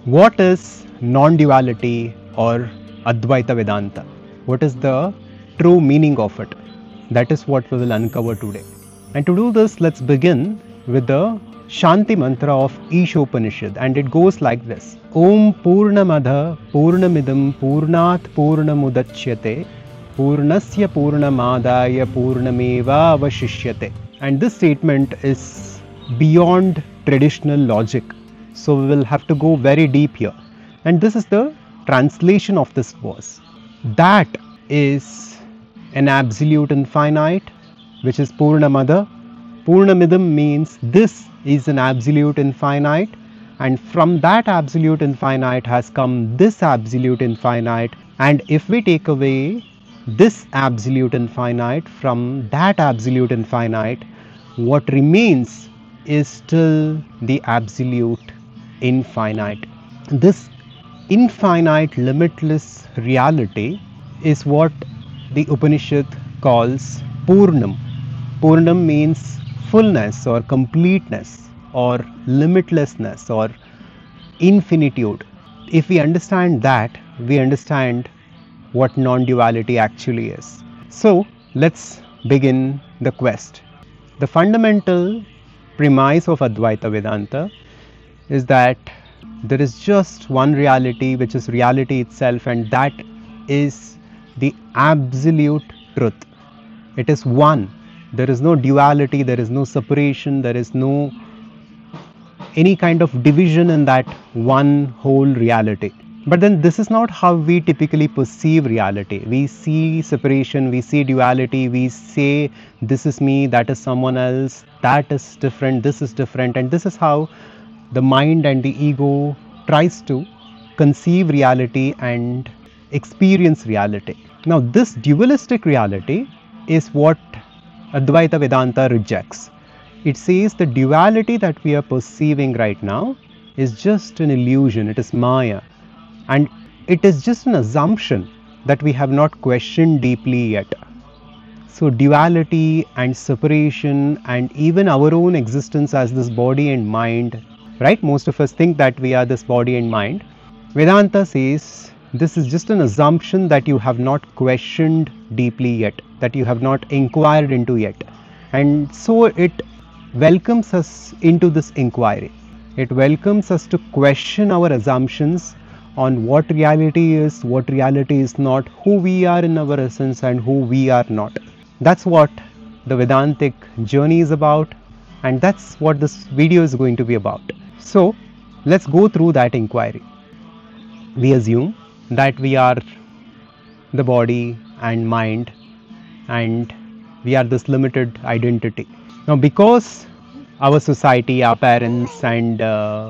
What is non-duality or Advaita Vedanta? What is the true meaning of it? That is what we will uncover today. And to do this, let's begin with the Shanti mantra of Ishopanishad, and it goes like this: Om Purnamadha Purnamidam Purnat Purnamudachyate Purnasya Purnamadaya Purnameva Avashishyate. And this statement is beyond traditional logic, so we will have to go very deep here. And this is the translation of this verse. That is an absolute infinite, which is Purnamada. Purnamidam means this is an absolute infinite, and from that absolute infinite has come this absolute infinite. And if we take away this absolute infinite from that absolute infinite, what remains is still the absolute infinite. This infinite, limitless reality is what the Upanishad calls Purnam. Purnam means fullness or completeness or limitlessness or infinitude. If we understand that, we understand what non-duality actually is. So let's begin the quest. The fundamental premise of Advaita Vedanta is that there is just one reality, which is reality itself, and that is the absolute truth. It is one. There is no duality, there is no separation, there is no any kind of division in that one whole reality. But then this is not how we typically perceive reality. We see separation, we see duality, we say this is me, that is someone else, that is different, this is different, and this is how the mind and the ego tries to conceive reality and experience reality. Now this dualistic reality is what Advaita Vedanta rejects. It says the duality that we are perceiving right now is just an illusion, it is Maya, and it is just an assumption that we have not questioned deeply yet. So duality and separation and even our own existence as this body and mind, right? Most of us think that we are this body and mind. Vedanta says this is just an assumption that you have not questioned deeply yet, that you have not inquired into yet. And so it welcomes us into this inquiry. It welcomes us to question our assumptions on what reality is not, who we are in our essence and who we are not. That's what the Vedantic journey is about, and that's what this video is going to be about. So let's go through that inquiry. We assume that we are the body and mind, and we are this limited identity. Now because our society, our parents, and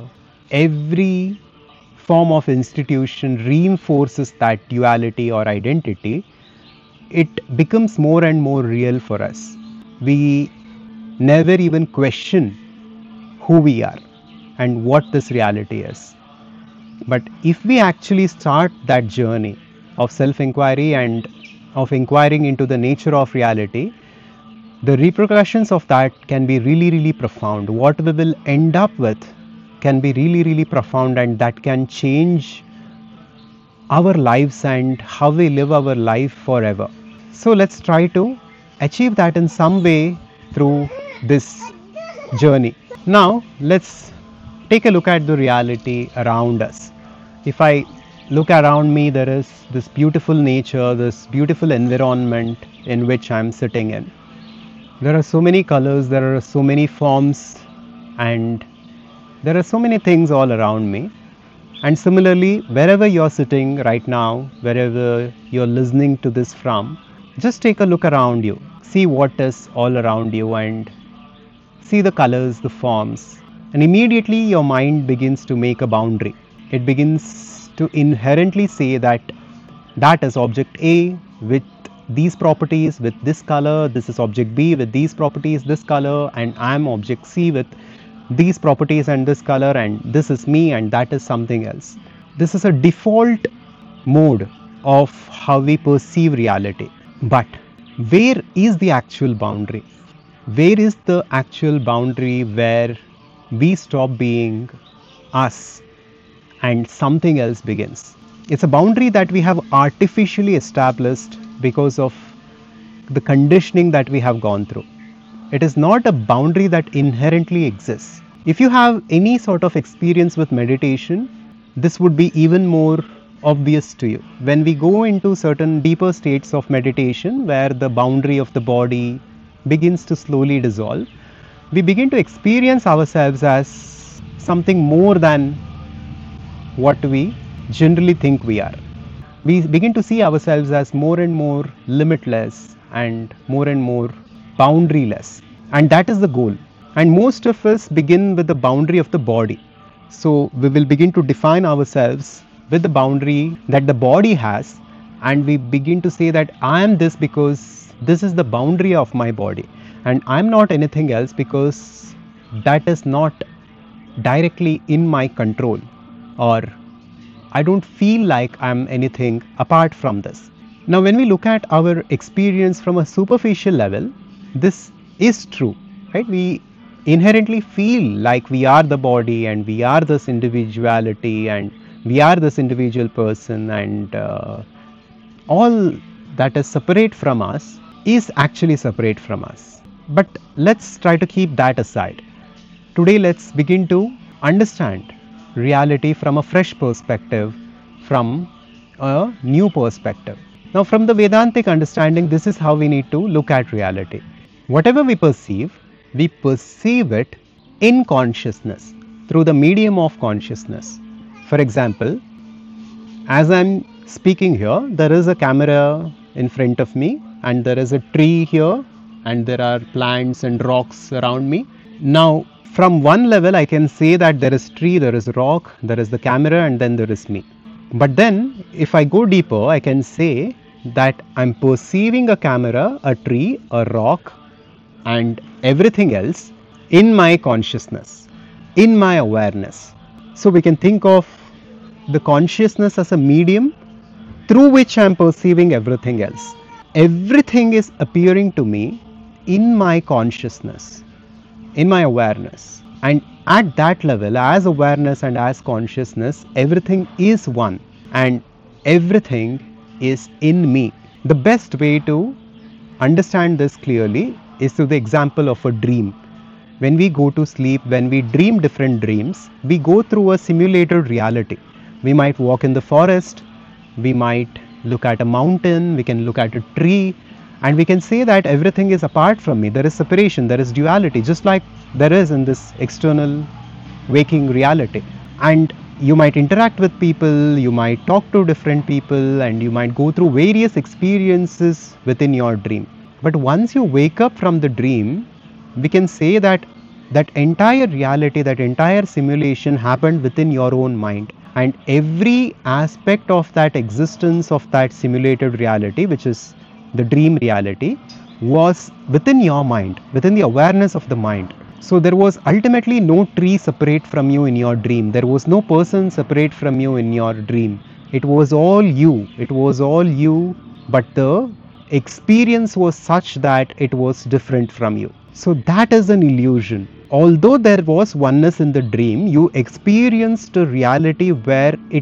every form of institution reinforces that duality or identity, it becomes more and more real for us. We never even question who we are and what this reality is. But if we actually start that journey of self-inquiry and of inquiring into the nature of reality, the repercussions of that can be really, really profound. What we will end up with can be really, really profound, and that can change our lives and how we live our life forever. So let's try to achieve that in some way through this journey. Now let's take a look at the reality around us. If I look around me, there is this beautiful nature, this beautiful environment in which I am sitting in. There are so many colors, there are so many forms, and there are so many things all around me. And similarly, wherever you're sitting right now, wherever you're listening to this from, just take a look around you. See what is all around you and see the colors, the forms. And immediately your mind begins to make a boundary. It begins to inherently say that that is object A with these properties, with this color, this is object B with these properties, this color, and I am object C with these properties and this color, and this is me and that is something else. This is a default mode of how we perceive reality. But where is the actual boundary? Where is the actual boundary where we stop being us and something else begins. It's a boundary that we have artificially established because of the conditioning that we have gone through. It is not a boundary that inherently exists. If you have any sort of experience with meditation, this would be even more obvious to you. When we go into certain deeper states of meditation where the boundary of the body begins to slowly dissolve, we begin to experience ourselves as something more than what we generally think we are. We begin to see ourselves as more and more limitless and more boundaryless. And that is the goal. And most of us begin with the boundary of the body. So we will begin to define ourselves with the boundary that the body has, and we begin to say that I am this because this is the boundary of my body, and I am not anything else because that is not directly in my control, or I don't feel like I am anything apart from this. Now, when we look at our experience from a superficial level, this is true, right? We inherently feel like we are the body and we are this individuality and we are this individual person, and all that is separate from us is actually separate from us. But let's try to keep that aside. Today, let's begin to understand reality from a fresh perspective, from a new perspective. Now, from the Vedantic understanding, this is how we need to look at reality. Whatever we perceive it in consciousness, through the medium of consciousness. For example, as I'm speaking here, there is a camera in front of me, and there is a tree here, and there are plants and rocks around me. Now, from one level, I can say that there is tree, there is rock, there is the camera, and then there is me. But then, if I go deeper, I can say that I'm perceiving a camera, a tree, a rock, and everything else in my consciousness, in my awareness. So we can think of the consciousness as a medium through which I am perceiving everything else. Everything is appearing to me in my consciousness, in my awareness. And at that level, as awareness and as consciousness, everything is one and everything is in me. The best way to understand this clearly is through the example of a dream. When we go to sleep, when we dream different dreams, we go through a simulated reality. We might walk in the forest, we might look at a mountain, we can look at a tree, and we can say that everything is apart from me. There is separation, there is duality, just like there is in this external waking reality. And you might interact with people, you might talk to different people, and you might go through various experiences within your dream. But once you wake up from the dream, we can say that that entire reality, that entire simulation happened within your own mind, and every aspect of that existence of that simulated reality, which is the dream reality, was within your mind, within the awareness of the mind. So there was ultimately no tree separate from you in your dream. There was no person separate from you in your dream. It was all you. It was all you, but the experience was such that it was different from you. So that is an illusion. Although there was oneness in the dream, you experienced a reality where it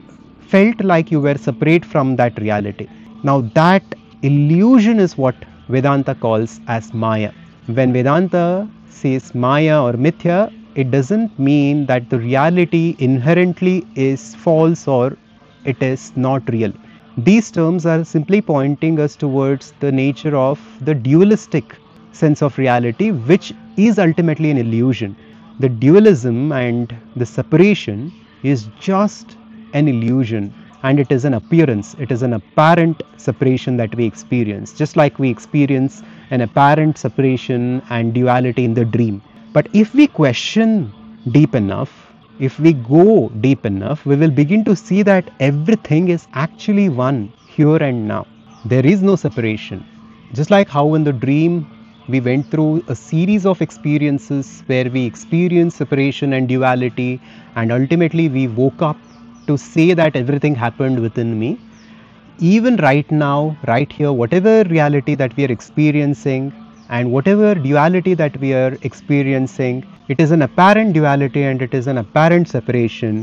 felt like you were separate from that reality. Now that illusion is what Vedanta calls as Maya. When Vedanta says Maya or Mithya, it doesn't mean that the reality inherently is false or it is not real. These terms are simply pointing us towards the nature of the dualistic sense of reality, which is ultimately an illusion. The dualism and the separation is just an illusion, and it is an appearance, it is an apparent separation that we experience, just like we experience an apparent separation and duality in the dream. But if we question deep enough, if we go deep enough, we will begin to see that everything is actually one here and now. There is no separation. Just like how in the dream we went through a series of experiences where we experienced separation and duality, and ultimately we woke up to say that everything happened within me. Even right now, right here, whatever reality that we are experiencing and whatever duality that we are experiencing, it is an apparent duality and it is an apparent separation.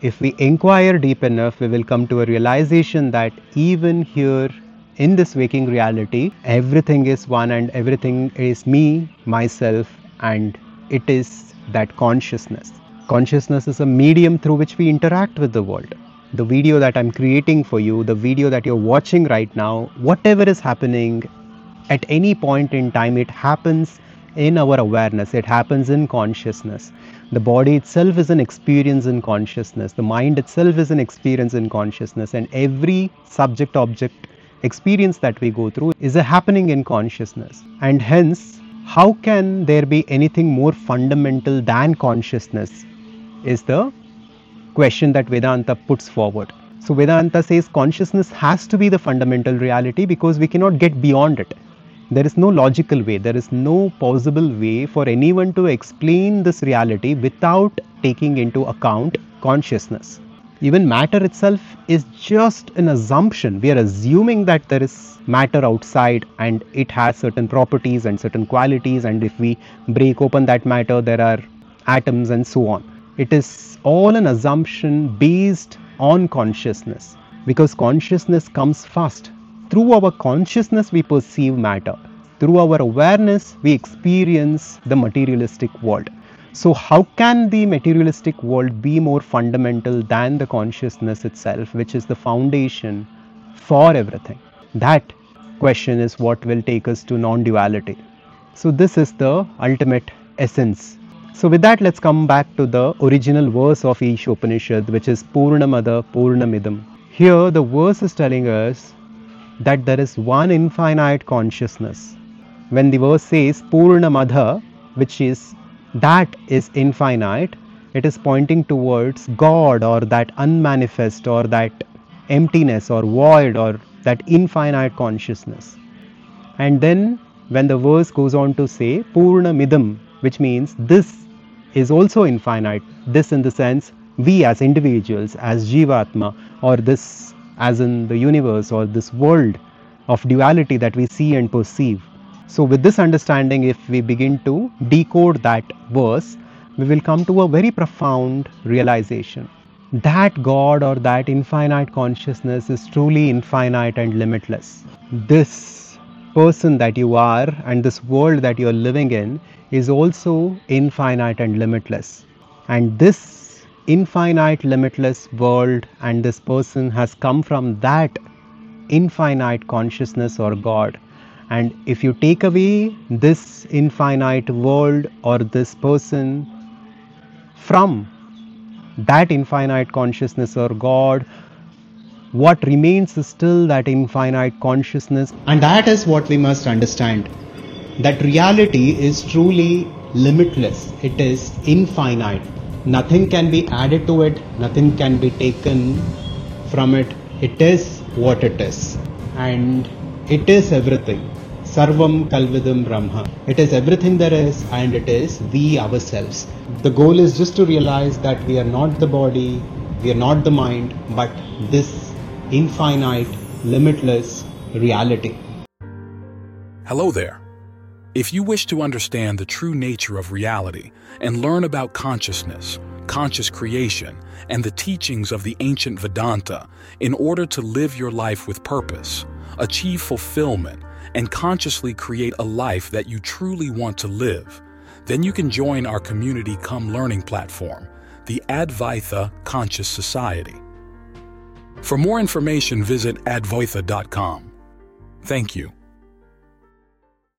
if we inquire deep enough, we will come to a realization that even here in this waking reality, everything is one and everything is me, myself, and it is that consciousness. Consciousness is a medium through which we interact with the world. The video that I'm creating for you, the video that you're watching right now, whatever is happening at any point in time, it happens in our awareness, it happens in consciousness. The body itself is an experience in consciousness, the mind itself is an experience in consciousness, and every subject object experience that we go through is a happening in consciousness. And hence, how can there be anything more fundamental than consciousness is the question that Vedanta puts forward. So Vedanta says consciousness has to be the fundamental reality because we cannot get beyond it. There is no logical way, there is no possible way for anyone to explain this reality without taking into account consciousness. Even matter itself is just an assumption. We are assuming that there is matter outside and it has certain properties and certain qualities, and if we break open that matter, there are atoms and so on. It is all an assumption based on consciousness, because consciousness comes first. Through our consciousness we perceive matter. Through our awareness we experience the materialistic world. So how can the materialistic world be more fundamental than the consciousness itself, which is the foundation for everything? That question is what will take us to non-duality. So this is the ultimate essence. So with that, let's come back to the original verse of each Upanishad, which is Purnamada Purnamidam. Here the verse is telling us that there is one infinite consciousness. When the verse says Purnamada, which is that is infinite, it is pointing towards God, or that unmanifest, or that emptiness or void, or that infinite consciousness. And then when the verse goes on to say Purnamidam, which means this is also infinite, this in the sense we as individuals, as Jivatma, or this as in the universe, or this world of duality that we see and perceive. So with this understanding, if we begin to decode that verse, we will come to a very profound realization that God, or that infinite consciousness, is truly infinite and limitless. This person that you are and this world that you are living in is also infinite and limitless. And this infinite, limitless world and this person has come from that infinite consciousness or God. And if you take away this infinite world or this person from that infinite consciousness or God, what remains is still that infinite consciousness. And that is what we must understand, that reality is truly limitless. It is infinite. Nothing can be added to it, nothing can be taken from it. It is what it is, and it is everything. Sarvam Kalvidam Brahma. It is everything there is, and it is we ourselves. The goal is just to realize that we are not the body, we are not the mind, but this infinite, limitless reality. Hello there. If you wish to understand the true nature of reality and learn about consciousness, conscious creation, and the teachings of the ancient Vedanta in order to live your life with purpose, achieve fulfillment, and consciously create a life that you truly want to live, then you can join our community come learning platform, the Advaita Conscious Society. For more information, visit advaita.com. Thank you.